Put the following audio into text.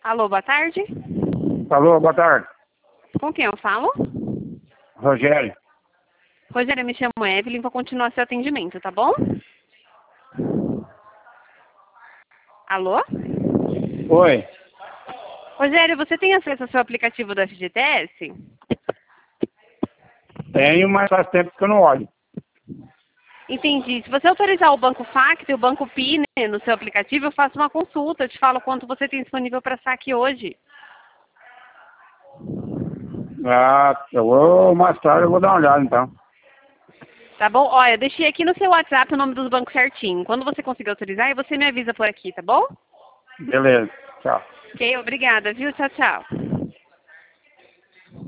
Alô, boa tarde. Alô, boa tarde. Com quem eu falo? Rogério. Rogério, eu me chamo Evelyn, vou continuar seu atendimento, tá bom? Alô? Oi. Rogério, você tem acesso ao seu aplicativo do FGTS? Tenho, mas faz tempo que eu não olho. Entendi. Se você autorizar o Banco Facto e o Banco Pi, né, no seu aplicativo, eu faço uma consulta, eu te falo quanto você tem disponível para saque hoje. Ah, mais tarde eu vou dar uma olhada então. Tá bom? Olha, eu deixei aqui no seu WhatsApp o nome dos bancos certinho. Quando você conseguir autorizar, aí você me avisa por aqui, tá bom? Beleza, tchau. Ok, obrigada, viu? Tchau, tchau.